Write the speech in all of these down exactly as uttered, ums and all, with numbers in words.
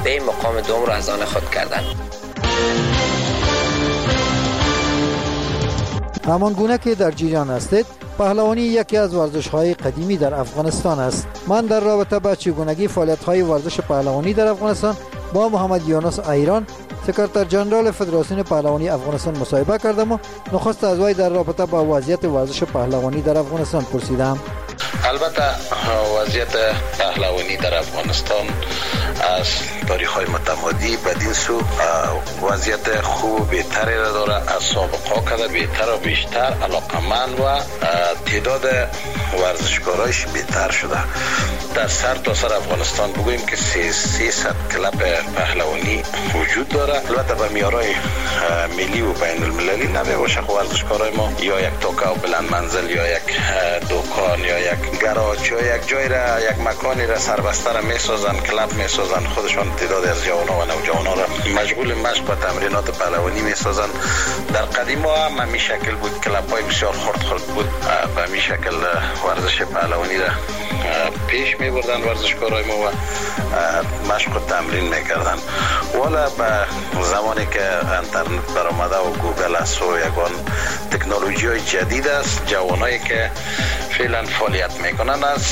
به این مقام دوم را از آن خود کردند. همان گونه که در جریان هستید، پهلوانی یکی از ورزش‌های قدیمی در افغانستان است. من در رابطه با چگونگی فعالیت‌های ورزش پهلوانی در افغانستان با محمد یونس ایران، سکرتر جنرال فدراسیون پهلوانی افغانستان مصاحبه کردم و نخست از وی در رابطه با وضعیت ورزش پهلوانی در افغانستان پرسیدم. البته وضعیت پهلوانی در افغانستان از تاریخ‌های متمادی بدین سو وضعیت خوب بهتری را داره، از سابقه کده بهتر و بیشتر علاقمند و تعداد ورزشکارایش بهتر شده. در سر تا سر افغانستان بگوییم که سیصد کلب پهلوانی وجود داره. البته به معیارهای ملی و بین المللی نمی باشه. ورزشکارای ما یا یک توکا و بلند منزل یا یک دکان یا یک گراج یا یک جای را یک مکانی را سربسته را میسازن، کلب میسازن، خودشان تعداد از جوانان و نوجوانان را مشغول مشق و تمرینات پهلوانی میسازن. در قدیم ها هم همین شکل بود، کلب های بسیار خرد خرد بود، به همین شکل ورزش پهلوانی را پیش می بردن ورزشکارای ما و مشق و تمرین میکردن. والا به زمانی که اینترنت برآمده و گوگل است و یگان تکنولوژی های جدید است، جوانایی که فعلا فعالیت میکنن از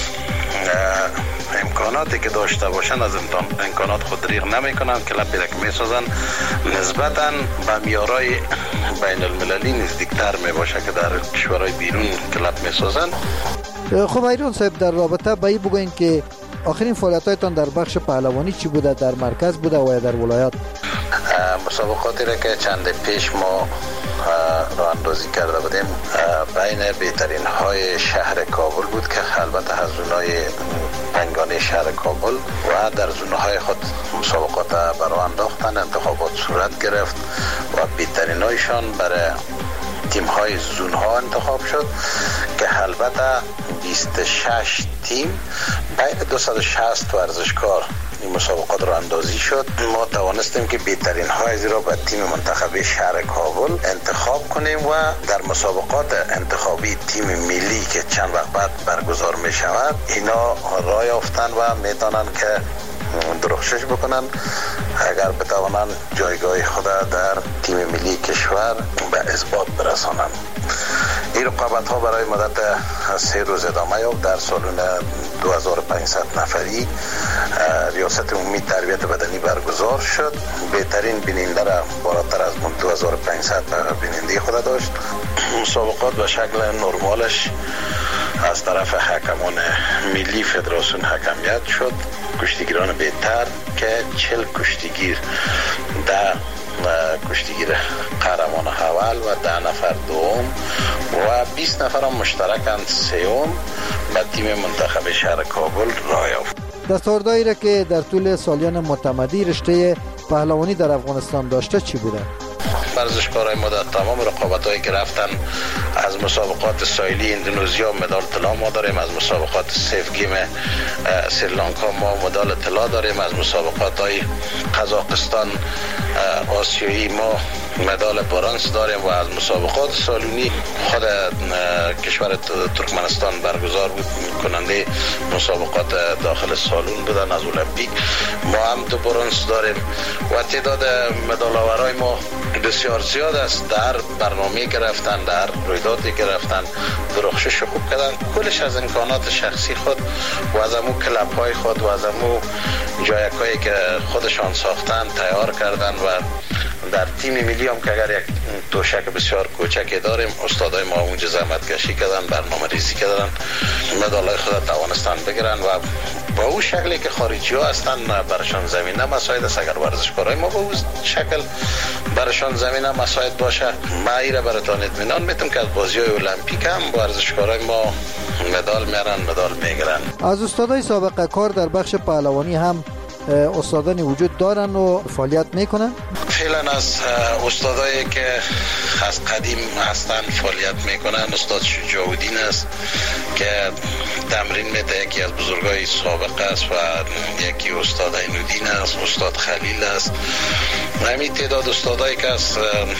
امکاناتی که داشته باشن از امکانات خود دریغ نمیکنن، کلبی را که میسازن نسبتا به معیارهای بین المللی نزدیکتر میباشه که در کشورهای بیرون کلب میسازن. خب ایران صاحب، در رابطه با این بگوین که آخرین فعالیتایتان در بخش پهلوانی چی بوده؟ در مرکز بوده و یا در ولایات؟ مسابقاتی را که چند پیش ما راه اندازی کرده بودیم بین بهترین های شهر کابل بود که البته از زونای پنگانی شهر کابل و در زونه های خود مسابقات برای انداختن، انتخابات صورت گرفت و بهترین هایشان برای تیم های زون ها انتخاب شد که البته بیست و شش تیم بین دویست و شصت ورزشکار این مسابقات را اندازی شد. ما توانستیم که بهترین های را به تیم منتخبی شهر کابل انتخاب کنیم و در مسابقات انتخابی تیم ملی که چند وقت بعد برگزار می شود اینا راه یافتن و میتونن که درخشش بکنن اگر بتوانن جایگاه خود در تیم ملی کشور به اثبات برسانند. این رقابت ها برای مدت سه روز ادامه یافت. در سالن دو هزار و پانصد نفری ریاست عمومی تربیت بدنی برگزار شد. بهترین بیننده را بالاتر از دو هزار و پانصد بیننده خود داشت. مسابقات به شکل نرمالش از طرف حکمان ملی فدراسیون حکمیت شد. کشتیگیران بهتر که چهل کشتیگیر ده کشتیگیر قهرمان اول و ده نفر دوم و بیست نفر هم مشترکند سوم به تیم منتخب شهر کابل راه یافت. دستاوردهایی را که در طول سالیان متمدی رشته پهلوانی در افغانستان داشته چی بوده؟ ورزشکارای ما در تمام رقابت‌هایی که رفتن، از مسابقات ساحلی اندونزیا مدال طلا ما داریم، از مسابقات سیف گیم سریلانکا ما مدال طلا داریم، از مسابقات های قزاقستان آسیایی ما مدال برنز داریم و از مسابقات سالونی خود کشور ترکمنستان برگزار بود کننده مسابقات داخل سالون بودن از المپیک ما هم دو برنز داریم و تعداد مدال آورای ما بسیار زیاد است. در برنامه گرفتن، در رویدادی گرفتن، درخشش خوب کردن، کلش از امکانات شخصی خود و از امو کلب های خود و از امو جایکایی که خودشان ساختن تیار کردن و در تیم ملی هم که اگر یک توشک بسیار کوچکی داریم، استادای ما اونجا زحمت کشی کردن، برنامه ریزی کردن، مدالای خود توانستن بگیرن و با اون شکلی که خارجی ها هستن برشان زمینه مساعد است. اگر ورزشکارای ما با اون شکل برشان زمینه مساعد باشه، ما ایره براتان اطمینان میتونم که از بازی های المپیک هم ورزشکارای ما مدال میارن، مدال میگیرن. از استادای سابقه کار در بخش پهلوانی هم استادانی وجود دارن و فعالیت میکنن؟ فعلا از استادایی که از قدیم هستن فعالیت میکنن استاد شجاع الدین است که تمرین میده، یکی از بزرگای سابقه است و یکی استاد عین‌الدین است، استاد خلیل است. همین تعداد استادایی که از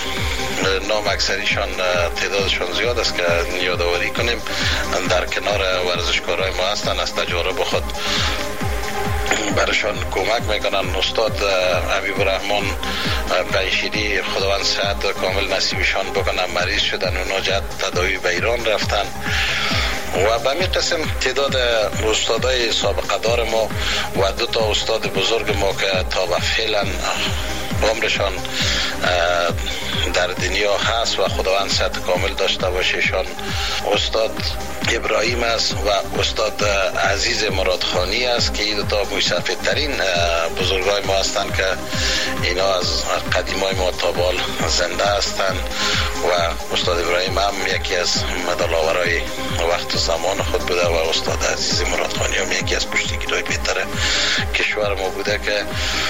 نام اکثریشان تعدادشان زیاد است که یادآوری کنیم در کنار ورزشکارای ما هستن، از تجارب خود برشان کمک میکنن. استاد حبیب الرحمن بنشیری خداوند صحت کامل نصیبشان بکنن، مریض شدن، اونا جد تداوی به ایران رفتن و به می قسم تعداد استادای سابقه دار ما و دو تا استاد بزرگ ما که تا به فعلا عمرشان در دنیا هست و خداوند صحت کامل داشته باشهشان، استاد ابراهیم است و استاد عزیز مرادخانی است که این دو تا مصفد ترین بزرگای ما هستند که اینا از قدیمای ما تا بال زنده هستند و استاد ابراهیم هم یکی از مدال آورای وقت و زمان خود بوده و استاد عزیز مرادخانی هم یکی از پشتیگیرای بهتر کشور ما بوده که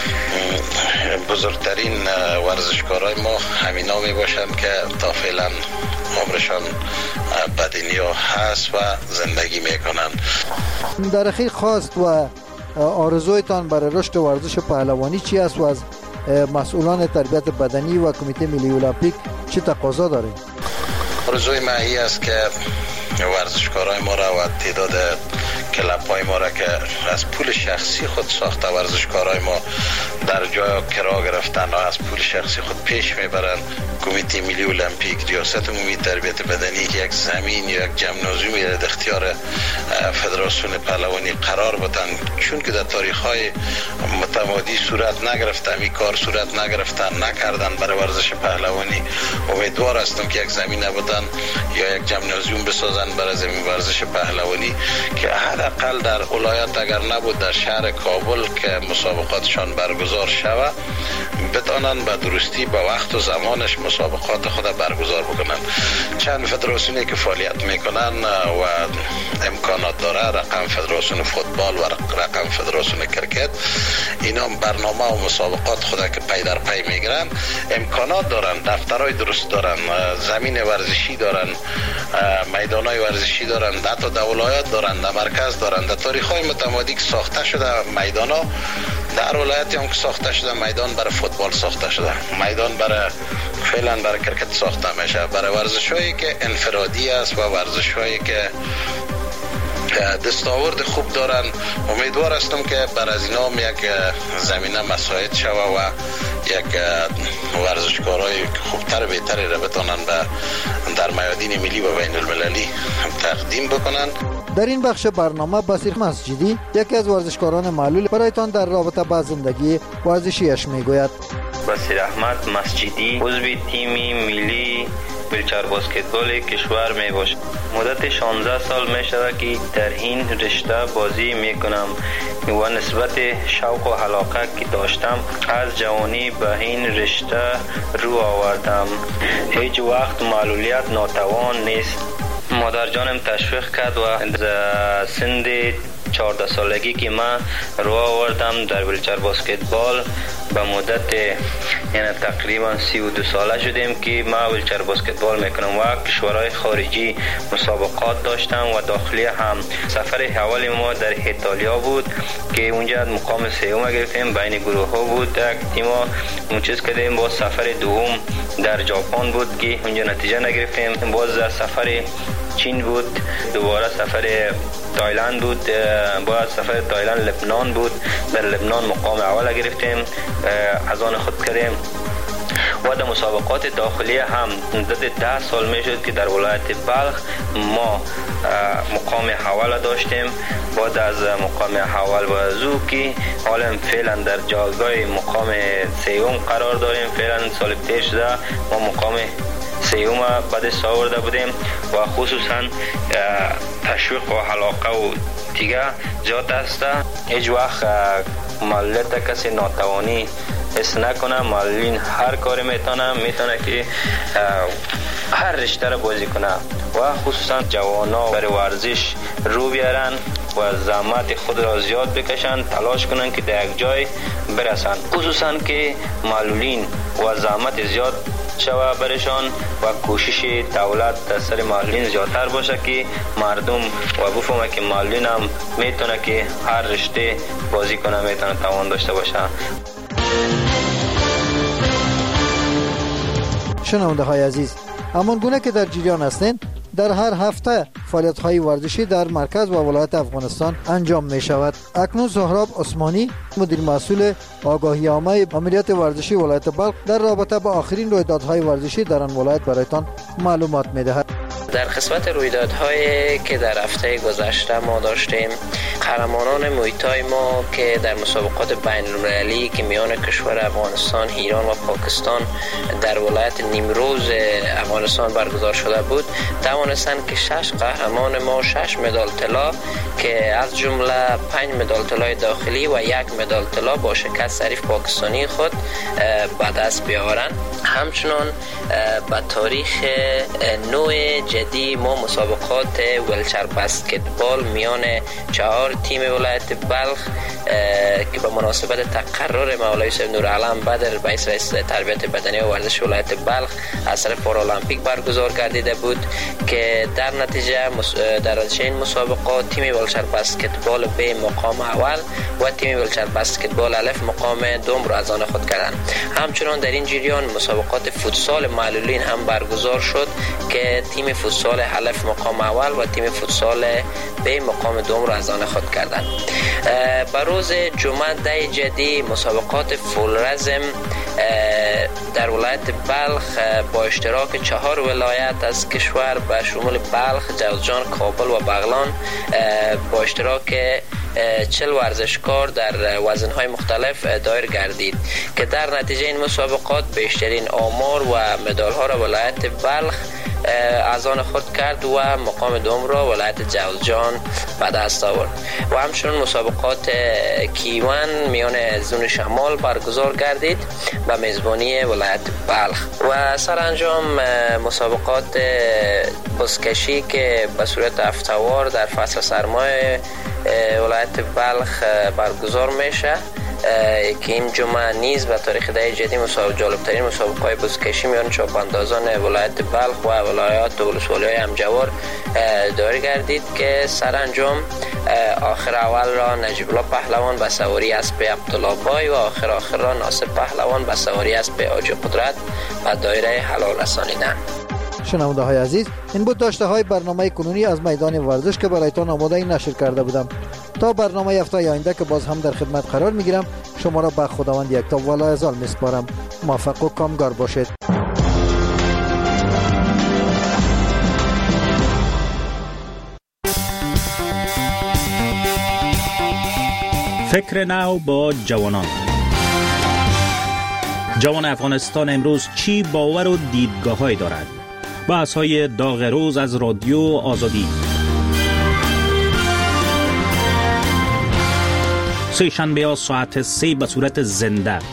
بزرگترین ورزشکارای ما همینا می باشند که تا فعلا عمرشان به دنیا هست و زندگی میکنن. در اخیر خواست و آرزویتان برای رشد ورزش پهلوانی چی است و از مسئولان تربیت بدنی و کمیته ملی المپیک چه تقاضا دارید؟ آرزوی من این است که ورزشکارای ما را و تعداد کلب‌های ما را که از پول شخصی خود ساخته ورزشکارای ما در جای کرا گرفتن و از پول شخصی خود پیش میبرن، کمیته ملی المپیک ریاست عمومی تربیت بدنی یک زمین یا یک جمنازیوم در اختیار فدراسیون پهلوانی قرار بدن، چون که در تاریخ‌های متمادی صورت نگرفته، این کار صورت نگرفتن نکردن برای ورزش پهلوانی. امیدوار هستم که یک زمین بدن یا یک جمنازیوم بسازن برای زمین ورزش پهلوانی که حداقل در ولایت اگر نبود در شهر کابل که مسابقاتشان برگزار شود بتانن به درستی به وقت و زمانش مسابقات خود برگزار بکنن. چند فدراسیونی که فعالیت میکنن و امکانات داره، رقم فدراسیون فوتبال و رقم فدراسیون کرکت، اینا برنامه و مسابقات خود که پی در پی میگیرن، امکانات دارن، دفترهای درست دارن، زمین ورزشی دارن، میدانهای ورزشی دارن، حتی در ولایت دارن، در مرکز دارن. در تاریخ‌های متمادی که ساخته شده میدانا در ولایتی هم که ساخته شده، میدان برای فوتبال ساخته شده، میدان برای فعلا برای کرکت ساخته میشه، برای ورزش‌هایی که انفرادی است و ورزش‌هایی که دستاورد خوب دارن. امیدوار هستم که بر از اینا هم یک زمینه مساعد شوه و یک ورزشکارای خوبتر بهتری را بتانن در میادین ملی و بین المللی تقدیم بکنن. در این بخش برنامه بصیر مسجدی یکی از ورزشکاران معلول برایتان در رابطه با زندگی ورزشیش میگوید. بصیر احمد مسجدی عضو تیم ملی ویلچر بسکتبال کشور می باشم. مدت شانزده سال می شود که در این رشته بازی می کنم و نسبت شوق و علاقه که داشتم از جوانی به این رشته رو آوردم. هیچ وقت معلولیت ناتوان نیست. مادر جانم تشویق کرد و سند چهارده سالگی که من رو آوردم در ویلچر بسکتبال به مدت یعنی تقریبا سی و دو ساله شدیم که من ویلچر بسکتبال میکنم و کشورهای خارجی مسابقات داشتم و داخلی هم. سفر اول ما در ایتالیا بود که اونجا مقام سوم گرفتیم، بین گروه ها بود یک تیم منچیز کردیم. باز سفر دوم در ژاپن بود که اونجا نتیجه نگرفتیم. باز در سفر چین بود، دوباره سفر تایلند بود، باید سفر تایلند لبنان بود، در لبنان مقام اول گرفتیم، از آن خود کردیم. و در مسابقات داخلی هم مدت ده سال می شد که در ولایت بلخ ما مقام اول داشتیم. بعد از مقام اول و ازو که حالا فعلا در جایگاه مقام سوم قرار داریم. فعلا سال پیش شده ما مقام سیوم بعد آورده بودیم و خصوصا تشویق و علاقه و دیگه جات است. هیچ وقت معلولیت کسی ناتوانی حس نکنه. معلولین هر کاری میتونه میتونه که هر رشته را بازی کنه و خصوصا جوانا برای ورزش رو بیارن و زحمت خود را زیاد بکشن، تلاش کنن که در یک جای برسن. خصوصا که معلولین و زحمت زیاد شوه برشان و کوشش دولت در سر معلولین زیادتر باشه که مردم و بفهمه که معلولین هم میتونه که هر رشته بازی کنه، میتونه توان داشته باشه. شنونده های عزیز، همان گونه که در جریان هستین در هر هفته فعالیت‌های ورزشی در مرکز و ولایت افغانستان انجام می‌شود. اکنون سهراب عثمانی مدیر مسئول آگاهی عامه عملیات ورزشی ولایت بلخ در رابطه با آخرین رویدادهای ورزشی در آن ولایت برایتان معلومات می‌دهد. در قسمت رویدادهایی که در هفته گذشته ما داشتیم، قهرمانان محیطای ما که در مسابقات بین‌المللی که میان کشور افغانستان، ایران و پاکستان در ولایت نیمروز افغانستان برگزار شده بود، توانستند که شش قهرمان ما شش مدال طلا که از جمله پنج مدال طلای داخلی و یک مدال طلا با شکست حریف پاکستانی خود به دست بیاورند. همچنان به تاریخ نوع جدی ما مسابقات ویلچر بسکتبال میان چهار تیم ولایت بلخ که به مناسبت تقرر مولوی صاحب نورعالم بدر رئیس رئیس تربیت بدنی و ورزش ولایت بلخ از طرف پارالمپیک برگزار گردیده بود که در نتیجه در نتیجه این مسابقات تیم ویلچر بسکتبال به مقام اول و تیم ویلچر بسکتبال الف مقام دوم را از آن خود کردند. همچنان در این جریان مسابقات فوتسال معلولین هم برگزار شد که تیم فوتسال الف مقام اول و تیم فوتسال به مقام دوم را از آن خود کردند. بر روز جمعه ده جدی مسابقات فولرزم در ولایت بلخ با اشتراک چهار ولایت از کشور به شمول بلخ، جوزجان، کابل و بغلان با اشتراک چل ورزشکار در وزنهای مختلف دایر گردید که در نتیجه این مسابقات بیشترین آمار و مدال ها را ولایت بلخ از آن خود کرد و مقام دوم را ولایت جوزجان به دست آورد. و همچنین مسابقات کیوان میان زون شمال برگزار گردید به میزبانی ولایت بلخ. و سرانجام مسابقات بزکشی که به صورت هفته‌وار در فصل سرمای ولایت بلخ برگزار میشه که این جمعه نیز به تاریخ ده جدی مسابقه جالبترین مسابقه بزکشی میان چوپاندازان ولایت بلخ و ولایات و ولسوالی‌های همجوار دایر گردید که سرانجام آخر اول را نجیب الله پهلوان به سواری اسب عبدالله بای و آخر آخر را ناصر پهلوان به سواری اسب حاجی قدرت به دایره حلال رسانیدند. شنونده های عزیز، این بود داشته های برنامه کنونی از میدان ورزش که برایتان آماده نشر کرده بودم. تا برنامه هفته آینده که باز هم در خدمت قرار میگیرم، شما را به خداوند یکتا و لایزال میسپارم. موفق و کامگار باشید. فکر نو با جوانان. جوان افغانستان امروز چی باور و دیدگاه‌هایی دارد؟ بحث‌های داغ روز از رادیو آزادی. سه شنبه ها ساعت سه به صورت زنده